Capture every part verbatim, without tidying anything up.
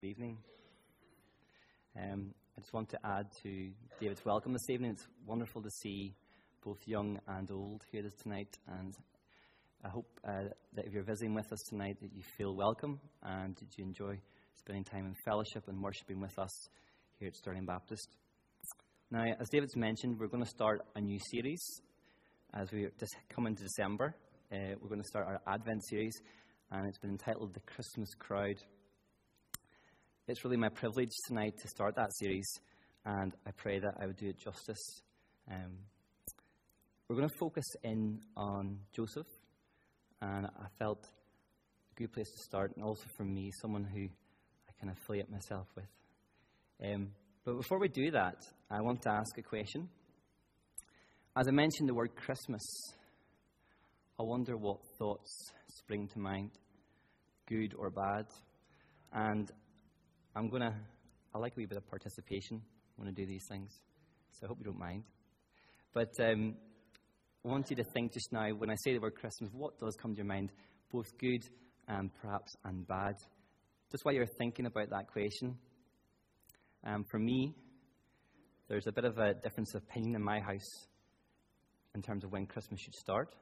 Good evening. Um, I just want to add to David's welcome this evening. It's wonderful to see both young and old here this tonight, and I hope uh, that if you're visiting with us tonight that you feel welcome and that you enjoy spending time in fellowship and worshiping with us here at Stirling Baptist. Now, as David's mentioned, we're going to start a new series as we just come into December. Uh, we're going to start our Advent series, and it's been entitled The Christmas Crowd. It's really my privilege tonight to start that series, and I pray that I would do it justice. Um, we're going to focus in on Joseph, and I felt a good place to start, and also for me, someone who I can affiliate myself with. Um, but before we do that, I want to ask a question. As I mentioned the word Christmas, I wonder what thoughts spring to mind, good or bad. And I'm going to, I like a wee bit of participation when I do these things, so I hope you don't mind. But um, I want you to think just now, when I say the word Christmas, what does come to your mind, both good and perhaps and bad? Just while you're thinking about that question, um, for me, there's a bit of a difference of opinion in my house in terms of when Christmas should start.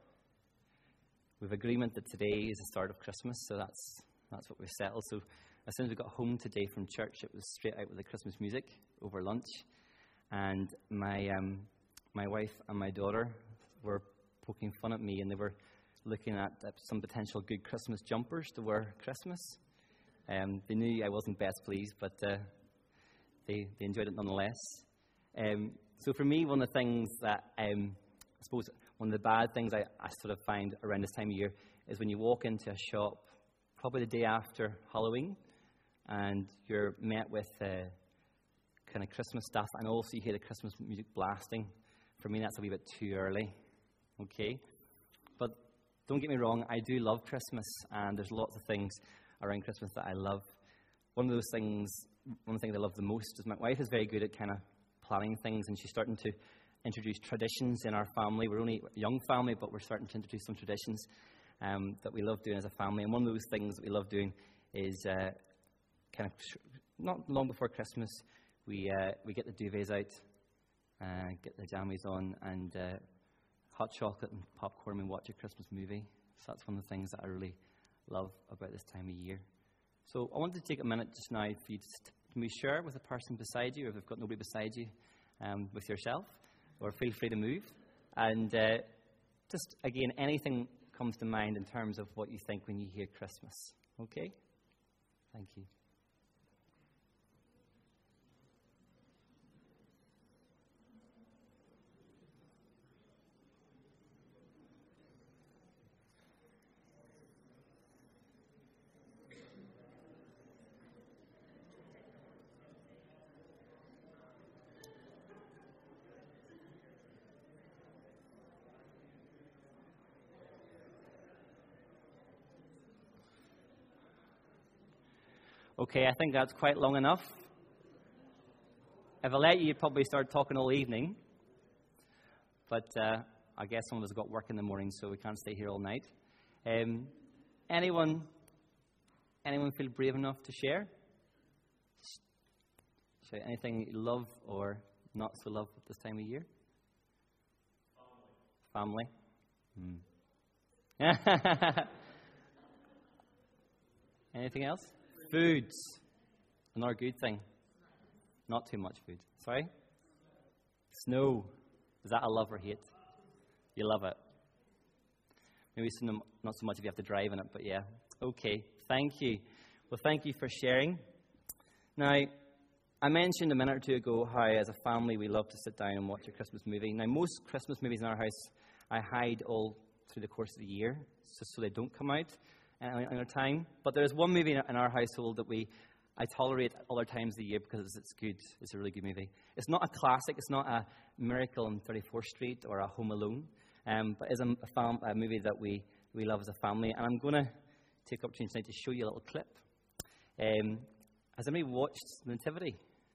We have agreement that today is the start of Christmas, so that's that's what we've settled. So as soon as we got home today from church, it was straight out with the Christmas music over lunch. And my um, my wife and my daughter were poking fun at me, and they were looking at uh, some potential good Christmas jumpers to wear Christmas. Um, they knew I wasn't best pleased, but uh, they, they enjoyed it nonetheless. Um, so for me, one of the things that, um, I suppose, one of the bad things I, I sort of find around this time of year is when you walk into a shop, probably the day after Halloween, and you're met with uh, kind of Christmas stuff, and also you hear the Christmas music blasting. For me, that's a wee bit too early, okay? But don't get me wrong, I do love Christmas, and there's lots of things around Christmas that I love. One of those things, one of the things I love the most is my wife is very good at kind of planning things, and she's starting to introduce traditions in our family. We're only a young family, but we're starting to introduce some traditions um, that we love doing as a family. And one of those things that we love doing is uh, kind of not long before Christmas, we uh, we get the duvets out, uh, get the jammies on, and uh, hot chocolate and popcorn, and watch a Christmas movie. So that's one of the things that I really love about this time of year. So I wanted to take a minute just now for you to can we share with the person beside you, or if you've got nobody beside you, um, with yourself, or feel free to move. And uh, just, again, anything comes to mind in terms of what you think when you hear Christmas. Okay? Thank you. Okay, I think that's quite long enough. If I let you, you'd probably start talking all evening. But uh, I guess some of us got work in the morning, so we can't stay here all night. Um, anyone, anyone feel brave enough to share? Share anything you love or not so love at this time of year? Family. Family? Hmm. Anything else? Foods. Another good thing. Not too much food. Sorry? Snow. Is that a love or hate? You love it. Maybe some, not so much if you have to drive in it, but yeah. Okay. Thank you. Well, thank you for sharing. Now, I mentioned a minute or two ago how, as a family, we love to sit down and watch a Christmas movie. Now, most Christmas movies in our house, I hide all through the course of the year, just so they don't come out in our time. But there's one movie in our household that we I tolerate other times of the year because it's good. It's a really good movie. It's not a classic. It's not a Miracle on thirty-fourth Street or a Home Alone. Um, but it's a, a, fam- a movie that we, we love as a family. And I'm going to take opportunity tonight to show you a little clip. Um, has anybody watched Nativity?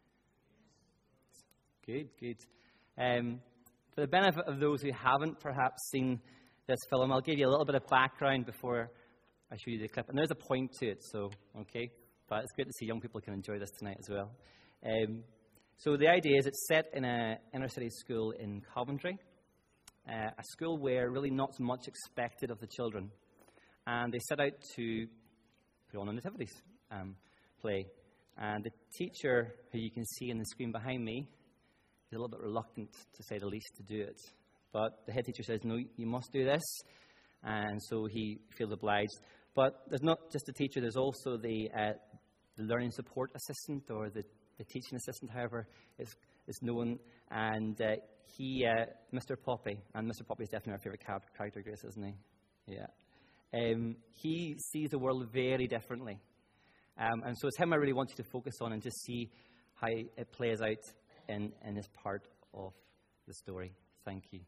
Good, good. Um, for the benefit of those who haven't perhaps seen this film, I'll give you a little bit of background before I show you the clip. And there's a point to it, so, okay. but it's great to see young people can enjoy this tonight as well. Um, so the idea is it's set in an inner-city school in Coventry, uh, a school where really not much expected of the children. And they set out to put on a nativities um, play. And the teacher, who you can see on the screen behind me, is a little bit reluctant, to say the least, to do it. But the head teacher says, no, you must do this. And so he feels obliged. But there's not just the teacher, there's also the, uh, the learning support assistant, or the, the teaching assistant, however it's, it's known. And uh, he, uh, Mister Poppy, and Mister Poppy is definitely our favourite character, Grace, isn't he? Yeah. Um, he sees the world very differently. Um, and so it's him I really want you to focus on and just see how it plays out in, in this part of the story. Thank you.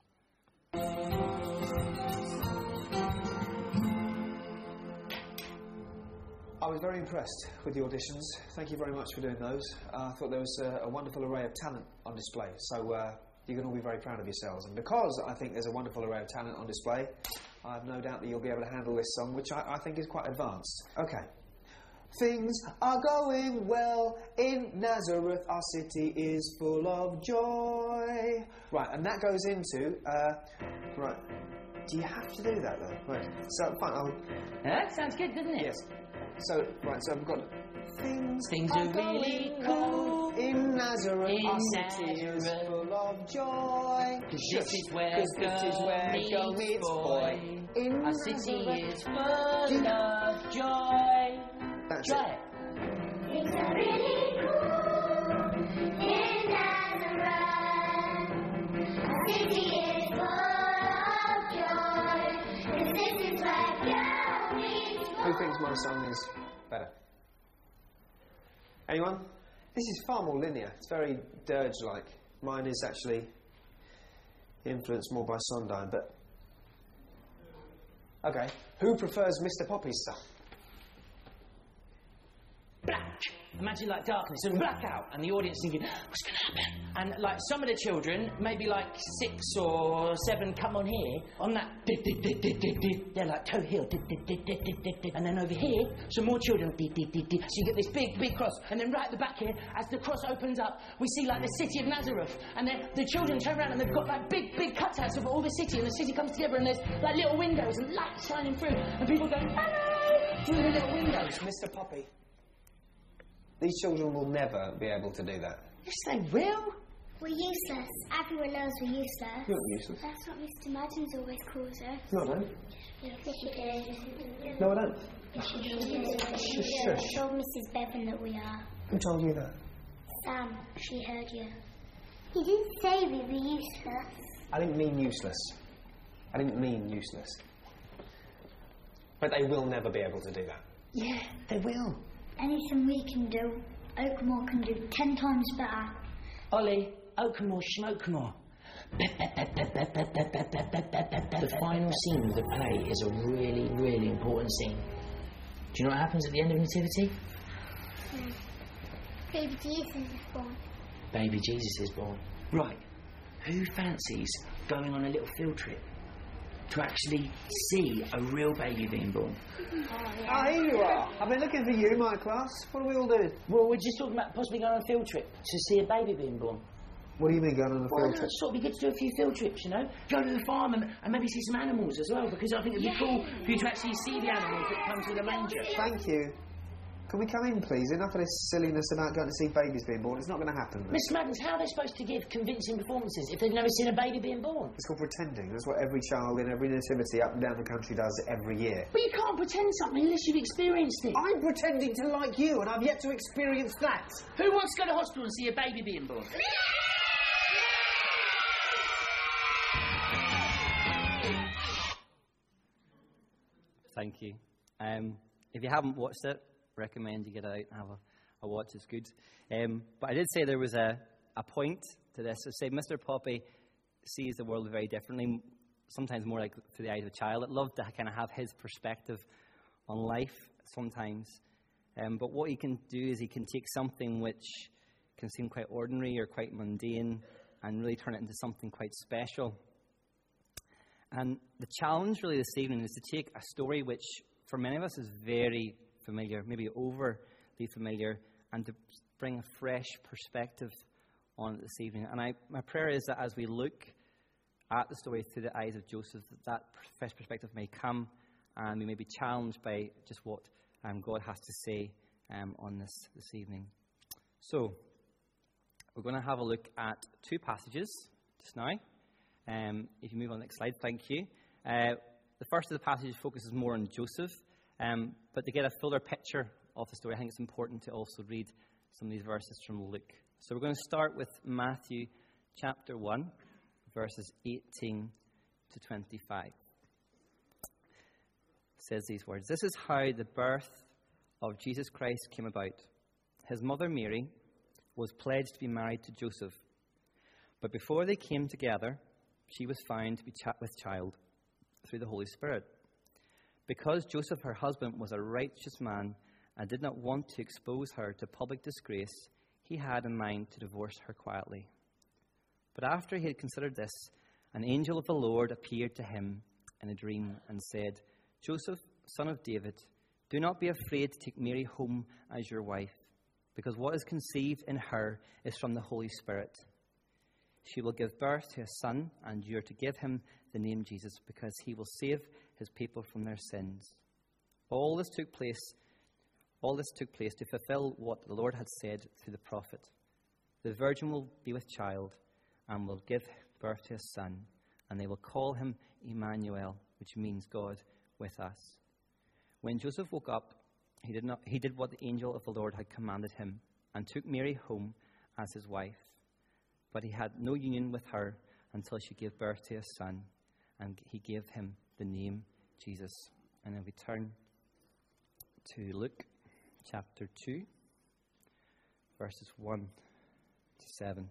I was very impressed with the auditions. Thank you very much for doing those. Uh, I thought there was a, a wonderful array of talent on display. So uh, you can all be very proud of yourselves. And because I think there's a wonderful array of talent on display, I have no doubt that you'll be able to handle this song, which I, I think is quite advanced. Okay. Things are going well in Nazareth, our city is full of joy. Right, and that goes into, uh, right, do you have to do that though? Right, so, fine, I'll... That sounds good, doesn't it? Yes. So, right, so I've got, things, Things are, are really going cool well in Nazareth, in our city is Nazareth. full of joy. Cause this is where Cause this is where girl girl meets meets boy. boy. In Our city Nazareth. is full of joy. That's Try it. it. Things are really cool in Nazareth. Our city is full of joy. 'Cause this is where girl meets boy. Who thinks my song is better? Anyone? This is far more linear. It's very dirge-like. Mine is actually influenced more by Sondheim, but... Okay. Who prefers Mister Poppy's stuff? Black. Imagine like darkness and blackout, and the audience thinking, what's going to happen? And like some of the children, maybe like six or seven, come on here on that. They're like toe heel, and then over here, some more children. So you get this big, big cross, and then right at the back here, as the cross opens up, we see like the city of Nazareth, and then the children turn around and they've got like big, big cutouts of all the city, and the city comes together, and there's like little windows and lights shining through, and people go hello through the little windows. Mister Poppy. These children will never be able to do that. Yes, they will. We're useless. Everyone knows we're useless. You're not useless. That's what Mister Madden's always calls us. No, I don't. Yes, she did. No, I don't. She did. Shush, She shush. told Missus Bevan that we are. Who told you that? Sam, she heard you. You didn't say we were useless. I didn't mean useless. I didn't mean useless. But they will never be able to do that. Yeah, they will. Anything we can do, Oakmore can do ten times better. Ollie, Oakmore, Smokemore. The final scene of the play is a really, really important scene. Do you know what happens at the end of Nativity? Mm. Baby Jesus is born. Baby Jesus is born. Right. Who fancies going on a little field trip to actually see a real baby being born? Oh, here you are. I've been looking for you, my class. What do we all do? Well, we're just talking about possibly going on a field trip to see a baby being born. What do you mean going on a Well, field trip? it's sort of be good to do a few field trips, you know? Go to the farm and, and maybe see some animals as well, because I think it'd be cool for you to actually see the animals that come to the manger. Thank you. Can we come in, please? Enough of this silliness about going to see babies being born. It's not going to happen. Miss Maddens, how are they supposed to give convincing performances if they've never seen a baby being born? It's called pretending. That's what every child in every nativity up and down the country does every year. But you can't pretend something unless you've experienced it. I'm pretending to like you, and I've yet to experience that. Who wants to go to hospital and see a baby being born? Thank you. Um, if you haven't watched it, recommend you get out and have a, a watch. It's good. Um, but I did say there was a, a point to this. I say Mister Poppy sees the world very differently, sometimes more like through the eyes of a child. I'd love to kind of have his perspective on life sometimes. Um, but what he can do is he can take something which can seem quite ordinary or quite mundane and really turn it into something quite special. And the challenge really this evening is to take a story which, for many of us, is very familiar, maybe over be familiar, and to bring a fresh perspective on it this evening. And I, my prayer is that as we look at the story through the eyes of Joseph, that that fresh perspective may come, and we may be challenged by just what um, God has to say um, on this this evening. So, we're going to have a look at two passages just now. Um, if you move on to the next slide, thank you. Uh, the first of the passages focuses more on Joseph, um, but to get a fuller picture of the story, I think it's important to also read some of these verses from Luke. So we're going to start with Matthew chapter one, verses eighteen to twenty-five. It says these words: "This is how the birth of Jesus Christ came about. His mother Mary was pledged to be married to Joseph. But before they came together, she was found to be ch- with child through the Holy Spirit. Because Joseph, her husband, was a righteous man and did not want to expose her to public disgrace, he had in mind to divorce her quietly. But after he had considered this, an angel of the Lord appeared to him in a dream and said, 'Joseph, son of David, do not be afraid to take Mary home as your wife, because what is conceived in her is from the Holy Spirit. She will give birth to a son, and you are to give him the name Jesus, because he will save his people from their sins.' All this took place, all this took place to fulfill what the Lord had said through the prophet. The virgin will be with child and will give birth to a son, and they will call him Emmanuel, which means God with us. When Joseph woke up, He did not. He did what the angel of the Lord had commanded him, and took Mary home as his wife. But he had no union with her until she gave birth to a son, and he gave him the name Jesus." And then we turn to Luke chapter two, verses one to seven.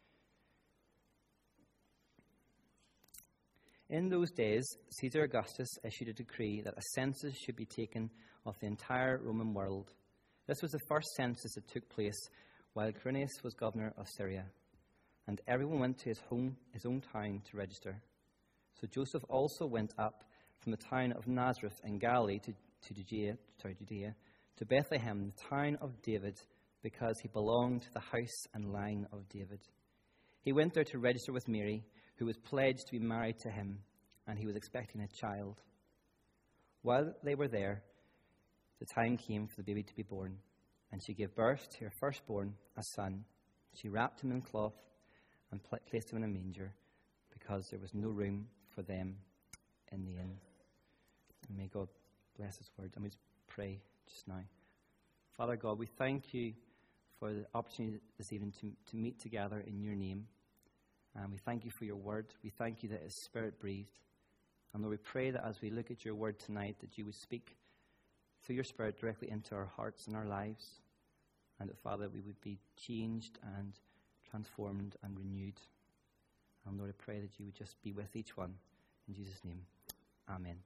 "In those days, Caesar Augustus issued a decree that a census should be taken of the entire Roman world. This was the first census that took place while Quirinius was governor of Syria, and everyone went to his home, his own town to register. So Joseph also went up from the town of Nazareth in Galilee to, to Judea, sorry, Judea, to Bethlehem, the town of David, because he belonged to the house and line of David. He went there to register with Mary, who was pledged to be married to him, and he was expecting a child. While they were there, the time came for the baby to be born, and she gave birth to her firstborn, a son. She wrapped him in cloth and placed him in a manger, because there was no room for them in the inn." And may God bless his word. And we just pray just now. Father God, we thank you for the opportunity this evening to, to meet together in your name. And we thank you for your word. We thank you that it's Spirit-breathed. And Lord, we pray that as we look at your word tonight, that you would speak through your Spirit directly into our hearts and our lives. And that, Father, we would be changed and transformed and renewed. And Lord, I pray that you would just be with each one. In Jesus' name, amen.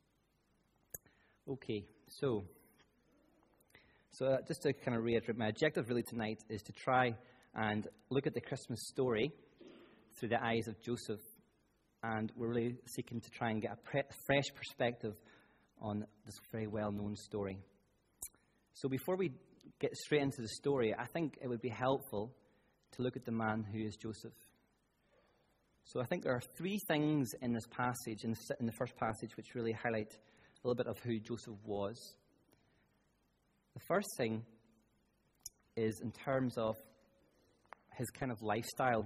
Okay, so, so uh, just to kind of reiterate, my objective really tonight is to try and look at the Christmas story through the eyes of Joseph, and we're really seeking to try and get a pre- fresh perspective on this very well-known story. So before we get straight into the story, I think it would be helpful to look at the man who is Joseph. So I think there are three things in this passage, in the, in the first passage, which really highlight a little bit of who Joseph was. The first thing is in terms of his kind of lifestyle.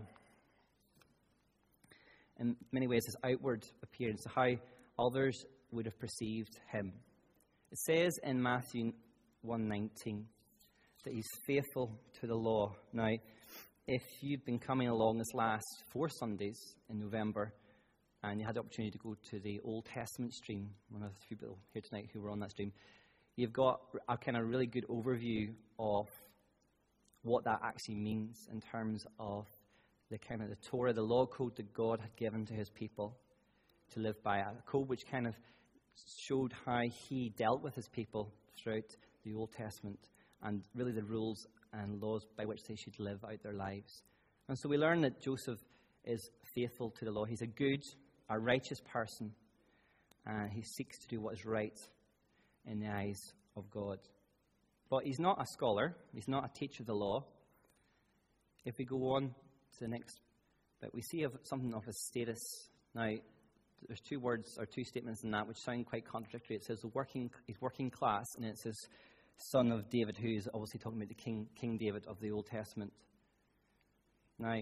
In many ways, his outward appearance, how others would have perceived him. It says in Matthew one nineteen that he's faithful to the law. Now, if you've been coming along this last four Sundays in November, and you had the opportunity to go to the Old Testament stream, one of the few people here tonight who were on that stream, you've got a kind of really good overview of what that actually means in terms of the kind of the Torah, the law code that God had given to his people to live by, a code which kind of showed how he dealt with his people throughout the Old Testament, and really the rules and laws by which they should live out their lives. And so we learn that Joseph is faithful to the law. He's a good, a righteous person, and he seeks to do what is right in the eyes of God. But he's not a scholar. He's not a teacher of the law. If we go on to the next bit, we see of something of his status. Now, there's two words or two statements in that which sound quite contradictory. It says the working, he's working class, and it says son of David, who is obviously talking about the King, King David of the Old Testament. Now,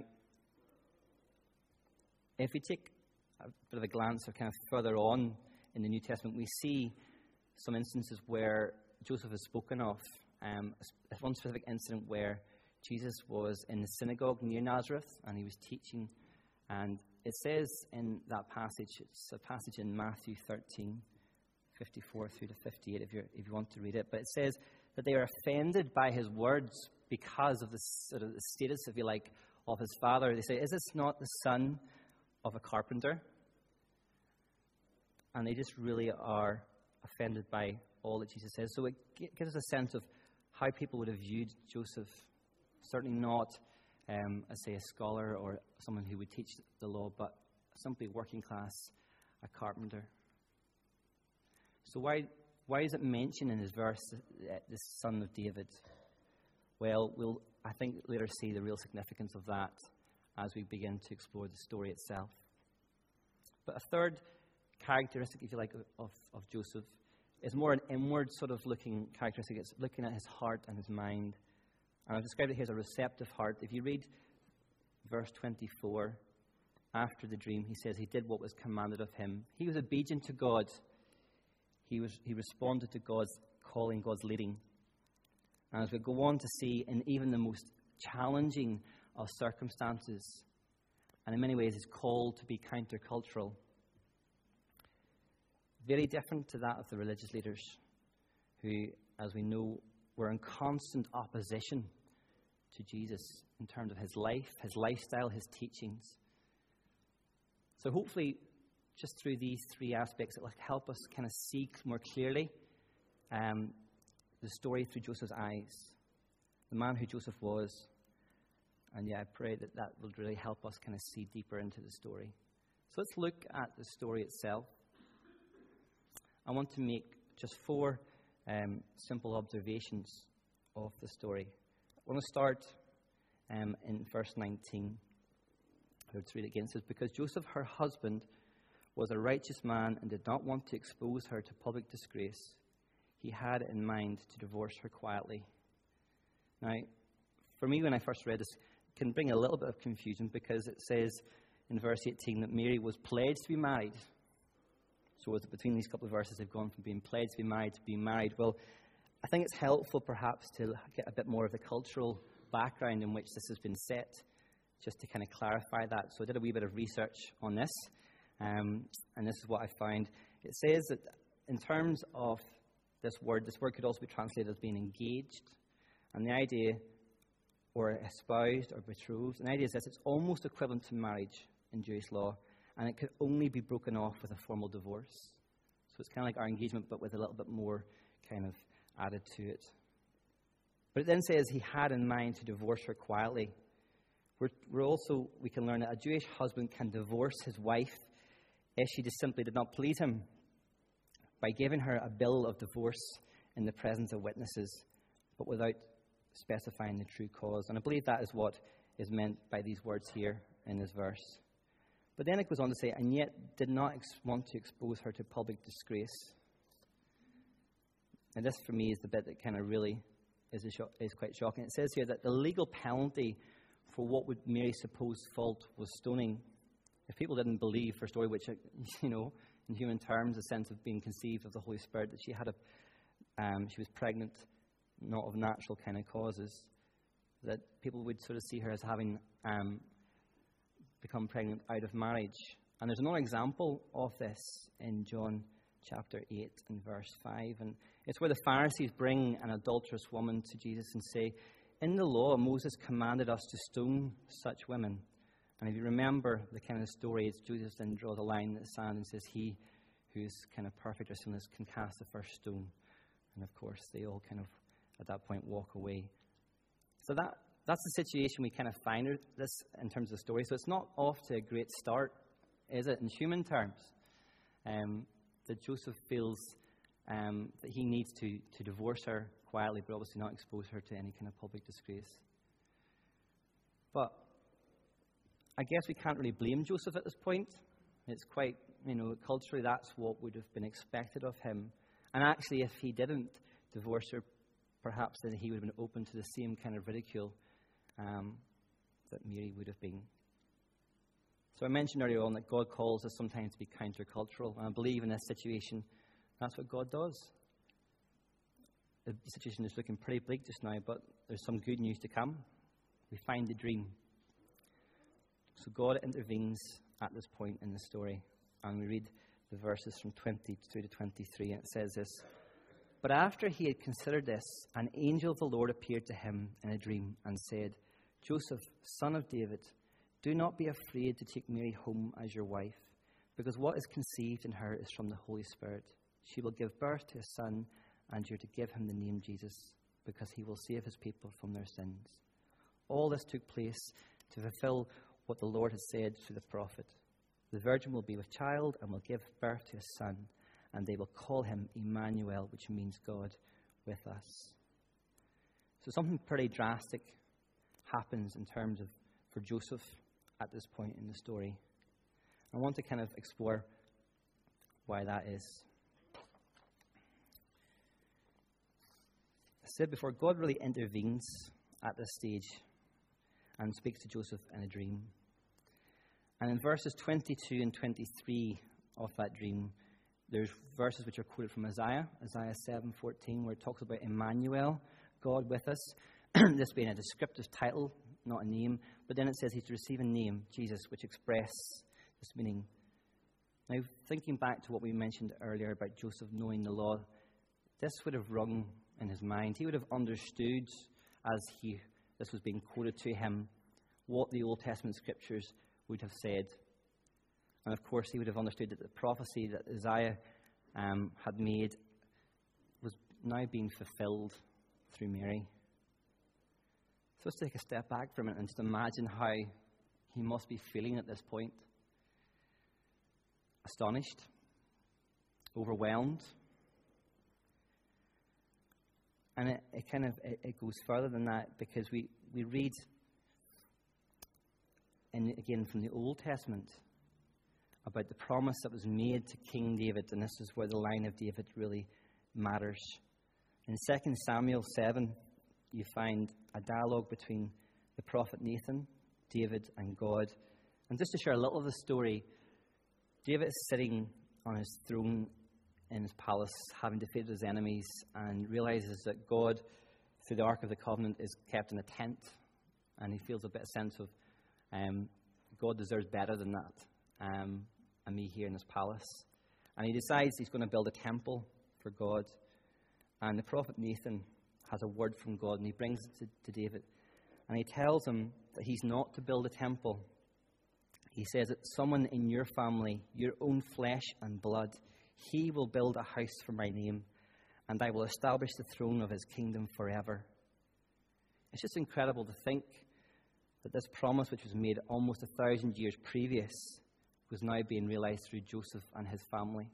if we take a bit of a glance or kind of further on in the New Testament, we see some instances where Joseph is spoken of. Um, one specific incident where Jesus was in the synagogue near Nazareth and he was teaching, and it says in that passage, it's a passage in Matthew thirteen, fifty-four through to fifty-eight, if, you're, if you want to read it, but it says that they are offended by his words because of the sort of the status, if you like, of his father. They say, "Is this not the son of a carpenter?" And they just really are offended by all that Jesus says. So it gives us a sense of how people would have viewed Joseph. Certainly not, um, as say, a scholar or someone who would teach the law, but simply working class, a carpenter. So why why is it mentioned in his verse, the son of David? Well, we'll, I think, later see the real significance of that as we begin to explore the story itself. But a third characteristic, if you like, of, of Joseph is more an inward sort of looking characteristic. It's looking at his heart and his mind. And I've described it here as a receptive heart. If you read verse twenty-four, after the dream, he says he did what was commanded of him. He was obedient to God. He was he responded to God's calling, God's leading. And as we go on to see, in even the most challenging of circumstances, and in many ways is called to be countercultural. Very different to that of the religious leaders who, as we know, were in constant opposition to Jesus in terms of his life, his lifestyle, his teachings. So hopefully, just through these three aspects, it will help us kind of see more clearly um, the story through Joseph's eyes, the man who Joseph was. And yeah, I pray that that will really help us kind of see deeper into the story. So let's look at the story itself. I want to make just four um, simple observations of the story. I want to start um, in verse nineteen. Let's read it again. It says, "Because Joseph, her husband, was a righteous man and did not want to expose her to public disgrace, he had in mind to divorce her quietly." Now, for me, when I first read this, it can bring a little bit of confusion because it says in verse eighteen that Mary was pledged to be married. So between these couple of verses, they've gone from being pledged to be married to being married. Well, I think it's helpful perhaps to get a bit more of the cultural background in which this has been set, just to kind of clarify that. So I did a wee bit of research on this, um, and this is what I found. It says that in terms of this word, this word could also be translated as being engaged. And the idea, or espoused or betrothed, and the idea is this: it's almost equivalent to marriage in Jewish law. And it could only be broken off with a formal divorce. So it's kind of like our engagement, but with a little bit more kind of added to it. But it then says he had in mind to divorce her quietly. We're, we're also, we can learn that a Jewish husband can divorce his wife if she just simply did not please him by giving her a bill of divorce in the presence of witnesses, but without specifying the true cause. And I believe that is what is meant by these words here in this verse. But then it goes on to say, and yet did not ex- want to expose her to public disgrace. And this, for me, is the bit that kind of really is, a sho- is quite shocking. It says here that the legal penalty for what would Mary's supposed fault was stoning. If people didn't believe her story, which, you know, in human terms, a sense of being conceived of the Holy Spirit, that she had a, um, she was pregnant, not of natural kind of causes, that people would sort of see her as having um, become pregnant out of marriage. And there's another example of this in John chapter eight and verse five. And it's where the Pharisees bring an adulterous woman to Jesus and say, in the law, Moses commanded us to stone such women. And if you remember the kind of story, it's Jesus then draws a line in the sand and says, he who is kind of perfect or sinless can cast the first stone. And of course, they all kind of, at that point, walk away. So that That's the situation we kind of find this in terms of the story. So it's not off to a great start, is it, in human terms? Um, that Joseph feels um, that he needs to, to divorce her quietly, but obviously not expose her to any kind of public disgrace. But I guess we can't really blame Joseph at this point. It's quite, you know, culturally that's what would have been expected of him. And actually, if he didn't divorce her, perhaps then he would have been open to the same kind of ridicule um, that Mary would have been. So I mentioned earlier on that God calls us sometimes to be countercultural. And I believe in this situation, that's what God does. The situation is looking pretty bleak just now, but there's some good news to come. We find the dream. So God intervenes at this point in the story. And we read the verses from twenty-two to twenty-three. And it says this: "But after he had considered this, an angel of the Lord appeared to him in a dream and said, 'Joseph, son of David, do not be afraid to take Mary home as your wife, because what is conceived in her is from the Holy Spirit. She will give birth to a son, and you are to give him the name Jesus, because he will save his people from their sins.' All this took place to fulfill what the Lord has said through the prophet. The virgin will be with child and will give birth to a son, and they will call him Emmanuel, which means God with us." So something pretty drastic happens in terms of for Joseph at this point in the story. I want to kind of explore why that is. I said before, God really intervenes at this stage and speaks to Joseph in a dream. And in verses twenty-two and twenty-three of that dream, there's verses which are quoted from Isaiah, Isaiah seven fourteen, where it talks about Emmanuel, God with us, this being a descriptive title, not a name. But then it says he's to receive a name, Jesus, which express this meaning. Now, thinking back to what we mentioned earlier about Joseph knowing the law, this would have rung in his mind. He would have understood, as he this was being quoted to him, what the Old Testament scriptures would have said. And of course, he would have understood that the prophecy that Isaiah um, had made was now being fulfilled through Mary. So let's take a step back for a minute and just imagine how he must be feeling at this point. Astonished, overwhelmed. And it, it kind of it, it goes further than that, because we, we read, in, again from the Old Testament, about the promise that was made to King David, and this is where the line of David really matters. In Second Samuel seven, you find a dialogue between the prophet Nathan, David, and God. And just to share a little of the story, David is sitting on his throne in his palace, having defeated his enemies, and realizes that God, through the Ark of the Covenant, is kept in a tent, and he feels a bit of sense of um, God deserves better than that, um, and me here in his palace. And he decides he's going to build a temple for God. And the prophet Nathan has a word from God, and he brings it to, to David. And he tells him that he's not to build a temple. He says that someone in your family, your own flesh and blood, he will build a house for my name, and I will establish the throne of his kingdom forever. It's just incredible to think that this promise, which was made almost a thousand years previous, was now being realized through Joseph and his family.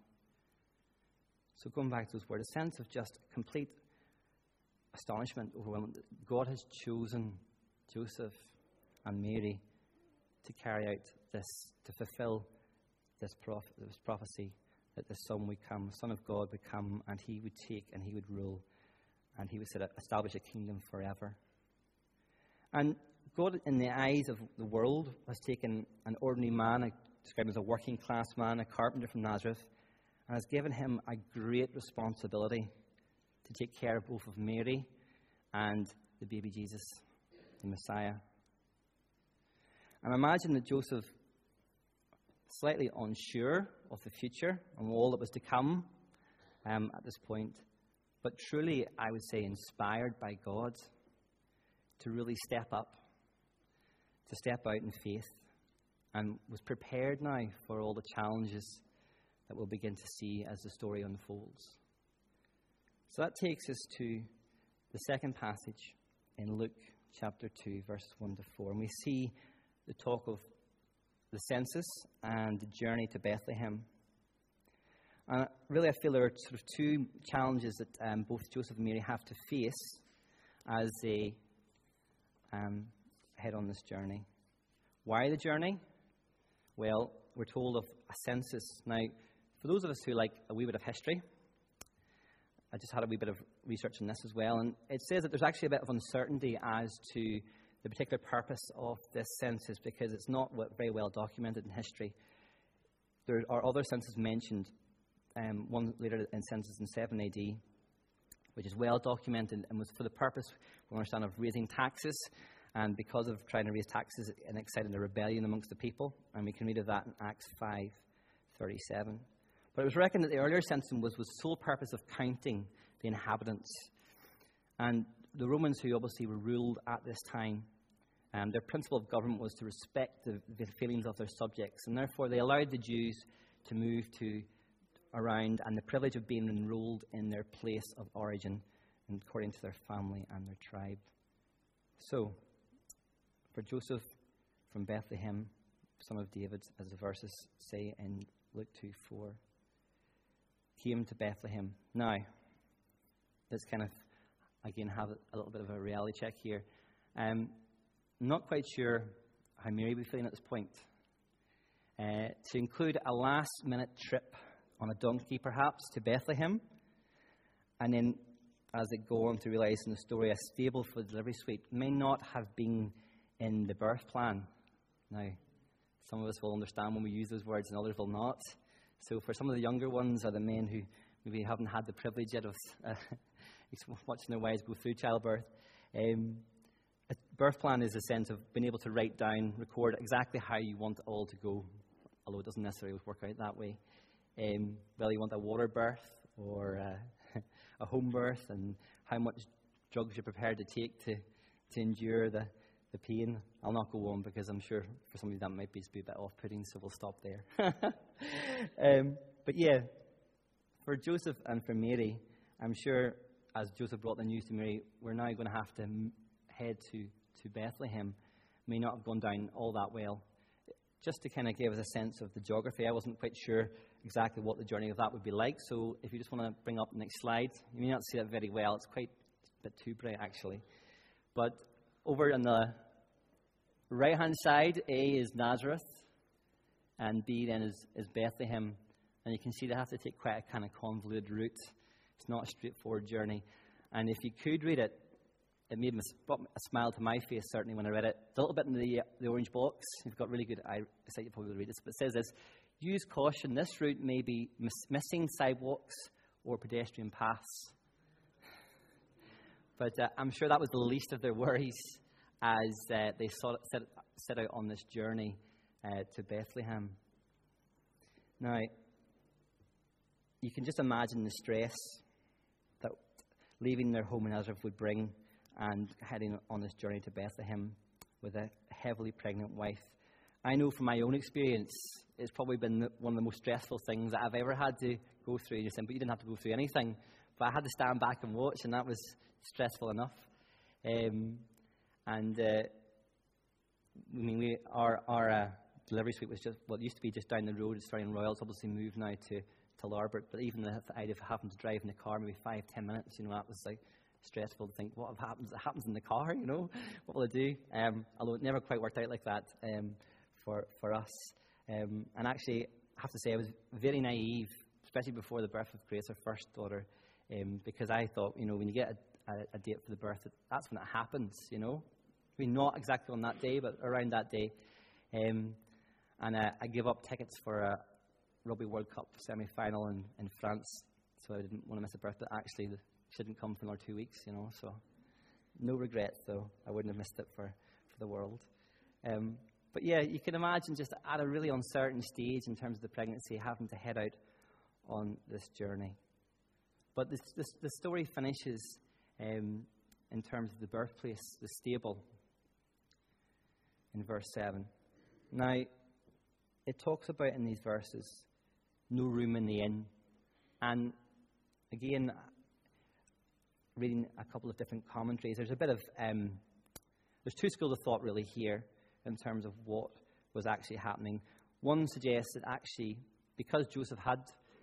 So going back to those words, a sense of just complete astonishment, overwhelming. God has chosen Joseph and Mary to carry out this, to fulfill this, proph- this prophecy that the Son would come, the Son of God would come, and he would take and he would rule, and he would establish a kingdom forever. And God, in the eyes of the world, has taken an ordinary man, described as a working class man, a carpenter from Nazareth, and has given him a great responsibility to take care of both of Mary and the baby Jesus, the Messiah. And imagine that Joseph, slightly unsure of the future and all that was to come um, at this point, but truly, I would say, inspired by God to really step up, to step out in faith, and was prepared now for all the challenges that we'll begin to see as the story unfolds. So that takes us to the second passage in Luke chapter two, verses one to four. And we see the talk of the census and the journey to Bethlehem. And really, I feel there are sort of two challenges that um, both Joseph and Mary have to face as they um, head on this journey. Why the journey? Well, we're told of a census. Now, for those of us who like a wee bit of history, I just had a wee bit of research on this as well, and it says that there's actually a bit of uncertainty as to the particular purpose of this census because it's not very well documented in history. There are other censuses mentioned, um, one later in census in seven A D, which is well documented and was for the purpose, we understand, of raising taxes, and because of trying to raise taxes, it excited a rebellion amongst the people, and we can read of that in Acts five thirty-seven. But it was reckoned that the earlier census was with the sole purpose of counting the inhabitants. And the Romans, who obviously were ruled at this time, um, their principle of government was to respect the, the feelings of their subjects. And therefore, they allowed the Jews to move to around and the privilege of being enrolled in their place of origin according to their family and their tribe. So, for Joseph from Bethlehem, son of David, as the verses say in Luke two four, came to Bethlehem. Now, let's kind of, again, have a little bit of a reality check here. Um, not quite sure how Mary would be feeling at this point. Uh, to include a last-minute trip on a donkey, perhaps, to Bethlehem, and then, as they go on to realise in the story, a stable for the delivery suite may not have been in the birth plan. Now, some of us will understand when we use those words and others will not. So for some of the younger ones or the men who maybe haven't had the privilege yet of uh, watching their wives go through childbirth, um, a birth plan is a sense of being able to write down, record exactly how you want it all to go, although it doesn't necessarily work out that way. Um, whether you want a water birth or uh, a home birth, and how much drugs you're prepared to take to, to endure the, the pain. I'll not go on because I'm sure for some of you that might be a bit off-putting, so we'll stop there. um, but yeah, for Joseph and for Mary, I'm sure as Joseph brought the news to Mary, we're now going to have to m- head to, to Bethlehem. May not have gone down all that well. Just to kind of give us a sense of the geography, I wasn't quite sure exactly what the journey of that would be like. So if you just want to bring up the next slide, you may not see that very well. It's quite a bit too bright, actually. But over on the right-hand side, A is Nazareth, and B then is, is Bethlehem. And you can see they have to take quite a kind of convoluted route. It's not a straightforward journey. And if you could read it, it made me brought a smile to my face, certainly, when I read it. It's a little bit in the, the orange box. You've got really good eyesight, you probably read this. But it says this: use caution. This route may be miss- missing sidewalks or pedestrian paths. But uh, I'm sure that was the least of their worries as uh, they sought, set, set out on this journey uh, to Bethlehem. Now, you can just imagine the stress that leaving their home in Nazareth would bring, and heading on this journey to Bethlehem with a heavily pregnant wife. I know from my own experience, it's probably been one of the most stressful things that I've ever had to go through. You're saying, but you didn't have to go through anything. But I had to stand back and watch, and that was stressful enough. Um, and, uh, I mean, we, our, our uh, delivery suite was just, well, it used to be just down the road. It's starting in Royals, obviously moved now to, to Larbert. But even the idea of having to drive in the car maybe five, ten minutes, you know, that was like stressful to think, what happens happens in the car, you know? What will I do? Um, although it never quite worked out like that um, for, for us. Um, and actually, I have to say, I was very naive, especially before the birth of Grace, our first daughter, um, because I thought, you know, when you get a, a, a date for the birth, that's when it happens, you know? I mean, not exactly on that day, but around that day. Um, and uh, I gave up tickets for a Rugby World Cup semi-final in, in France, so I didn't want to miss the birth, but actually the she didn't come for another two weeks, you know, so no regrets, though. I wouldn't have missed it for, for the world. Um, but yeah, you can imagine just at a really uncertain stage in terms of the pregnancy, having to head out on this journey. But this, this, the story finishes um, in terms of the birthplace, the stable, in verse seven. Now, it talks about in these verses, no room in the inn. And again, reading a couple of different commentaries, there's a bit of, um, there's two schools of thought really here in terms of what was actually happening. One suggests that actually, because Joseph had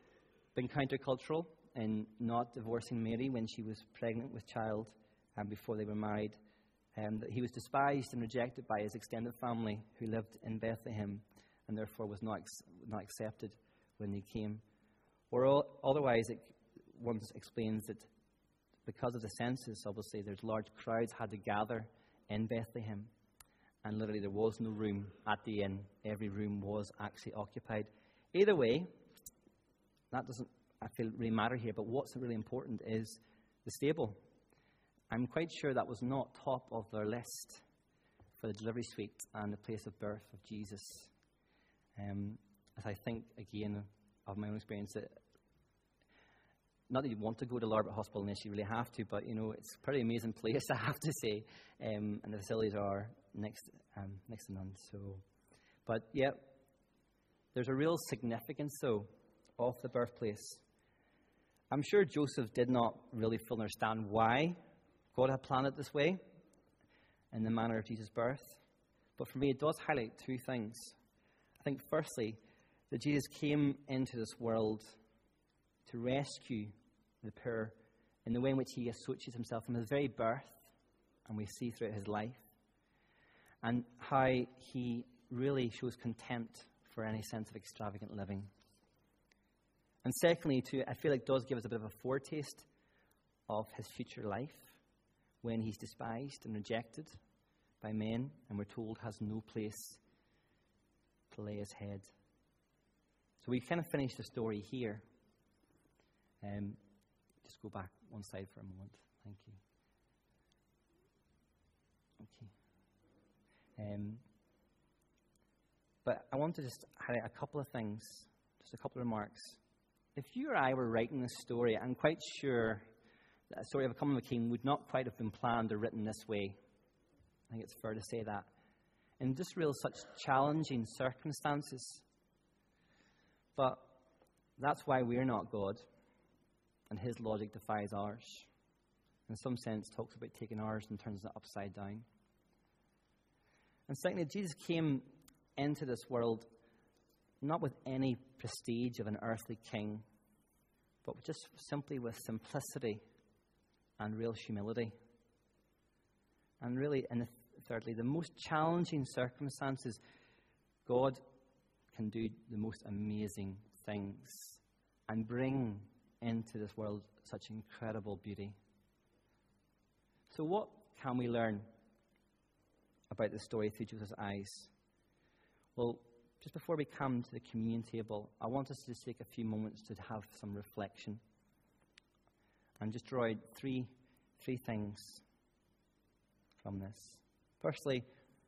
been countercultural in not divorcing Mary when she was pregnant with child and before they were married. Um, that he was despised and rejected by his extended family who lived in Bethlehem and therefore was not ex- not accepted when they came. Or all, otherwise, it, one explains that because of the census, obviously, there's large crowds had to gather in Bethlehem, and literally there was no room at the inn. Every room was actually occupied. Either way, that doesn't, I feel, really matter here, but what's really important is the stable. I'm quite sure that was not top of their list for the delivery suite and the place of birth of Jesus. Um, as I think, again, of my own experience, that not that you want to go to Larbert Hospital unless you really have to, but, you know, it's a pretty amazing place, I have to say. Um, and the facilities are next um, next to none. So, but, yeah, there's a real significance, though, of the birthplace. I'm sure Joseph did not really fully understand why God had planned it this way in the manner of Jesus' birth. But for me, it does highlight two things. I think, firstly, that Jesus came into this world to rescue the poor in the way in which he associates himself from his very birth, and we see throughout his life, and how he really shows contempt for any sense of extravagant living. And secondly, too, I feel like it does give us a bit of a foretaste of his future life, when he's despised and rejected by men, and we're told has no place to lay his head. So we kind of finish the story here. Um, just go back one slide for a moment. Thank you. Okay. Um, but I want to just highlight a couple of things, just a couple of remarks. If you or I were writing this story, I'm quite sure the story of a coming of a king would not quite have been planned or written this way. I think it's fair to say that. In just real such challenging circumstances. But that's why we're not God, and his logic defies ours. In some sense, talks about taking ours and turns it upside down. And secondly, Jesus came into this world not with any prestige of an earthly king, but just simply with simplicity and real humility. And really, and thirdly, the most challenging circumstances, God can do the most amazing things and bring into this world such incredible beauty. So what can we learn about the story through Joseph's eyes? Well, just before we come to the communion table, I want us to just take a few moments to have some reflection and just draw out three, three things from this. Firstly,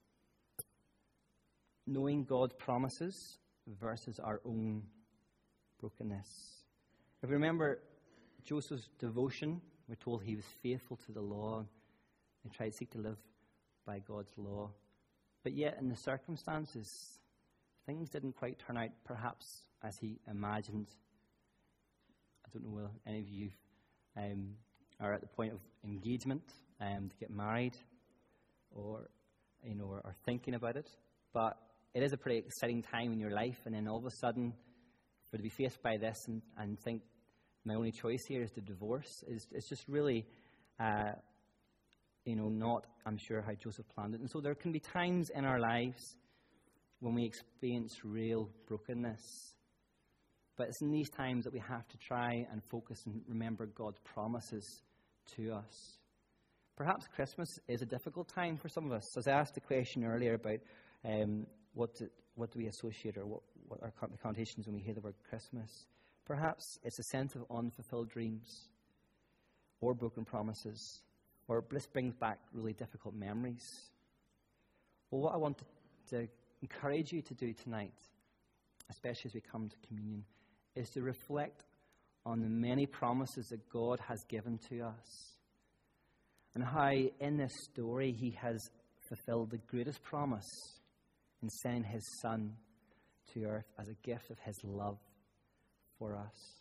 knowing God's promises versus our own brokenness. If we remember Joseph's devotion, we're told he was faithful to the law and tried to seek to live by God's law. But yet, in the circumstances, things didn't quite turn out perhaps as he imagined. I don't know whether any of you um, are at the point of engagement um, to get married, or you know, or, or thinking about it. But it is a pretty exciting time in your life, and then all of a sudden, for to be faced by this and, and think my only choice here is to divorce is it's just really, uh, you know, not, I'm sure, how Joseph planned it. And so there can be times in our lives when we experience real brokenness. But it's in these times that we have to try and focus and remember God's promises to us. Perhaps Christmas is a difficult time for some of us. As I asked the question earlier about um, what, do, what do we associate or what, what are the connotations when we hear the word Christmas, perhaps it's a sense of unfulfilled dreams or broken promises, or this brings back really difficult memories. Well, what I want to, to encourage you to do tonight, especially as we come to communion, is to reflect on the many promises that God has given to us, and how in this story he has fulfilled the greatest promise in sending his Son to earth as a gift of his love for us.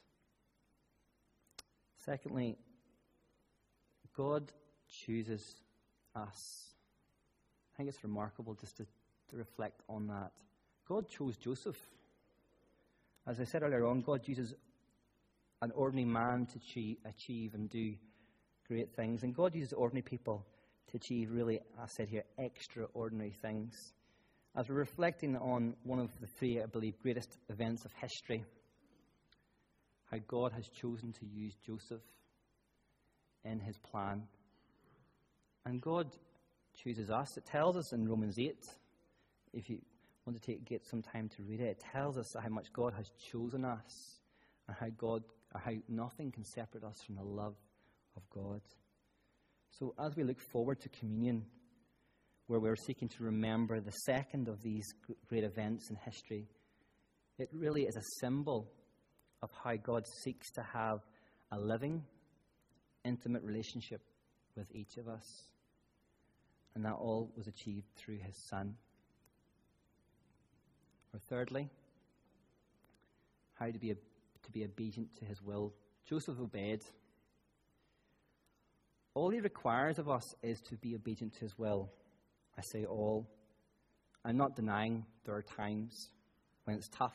Secondly, God chooses us. I think it's remarkable just to, to reflect on that. God chose Joseph. As I said earlier on, God uses an ordinary man to achieve, achieve and do great things. And God uses ordinary people to achieve really, I said here, extraordinary things. As we're reflecting on one of the three, I believe, greatest events of history, how God has chosen to use Joseph in his plan. And God chooses us. It tells us in Romans eight, if you want to take, get some time to read it, it tells us how much God has chosen us and how God, how nothing can separate us from the love of God. So as we look forward to communion, where we're seeking to remember the second of these great events in history, it really is a symbol of how God seeks to have a living, intimate relationship with each of us. And that all was achieved through his Son. Or thirdly, how to be, a, to be obedient to his will. Joseph obeyed. All he requires of us is to be obedient to his will. I say all. I'm not denying there are times when it's tough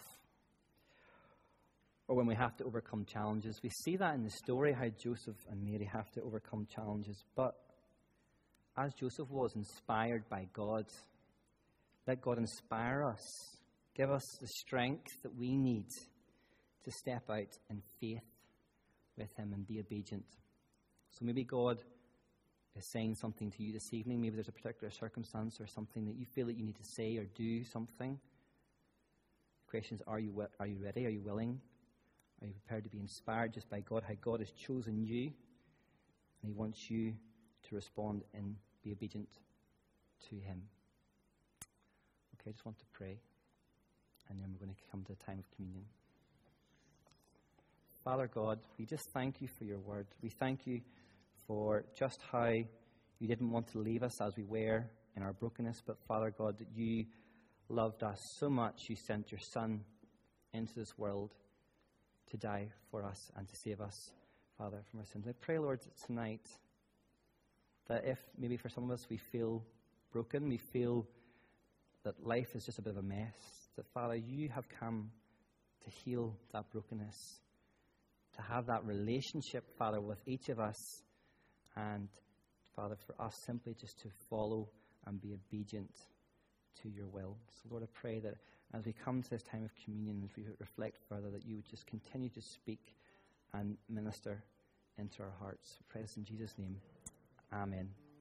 or when we have to overcome challenges. We see that in the story, how Joseph and Mary have to overcome challenges. But as Joseph was inspired by God, let God inspire us, give us the strength that we need to step out in faith with him and be obedient. So maybe God is saying something to you this evening. Maybe there's a particular circumstance or something that you feel that you need to say or do something. The question is, are you, are you ready? Are you willing? Are you prepared to be inspired just by God, how God has chosen you, and he wants you to respond and be obedient to him? Okay, I just want to pray, and then we're going to come to a time of communion. Father God, we just thank you for your word. We thank you for just how you didn't want to leave us as we were in our brokenness, but Father God, that you loved us so much, you sent your Son into this world to die for us and to save us, Father, from our sins. I pray, Lord, tonight that if maybe for some of us we feel broken, we feel that life is just a bit of a mess, that, Father, you have come to heal that brokenness, to have that relationship, Father, with each of us, and, Father, for us simply just to follow and be obedient to your will. So, Lord, I pray that as we come to this time of communion, as we reflect further, that you would just continue to speak and minister into our hearts. We pray this in Jesus' name. Amen.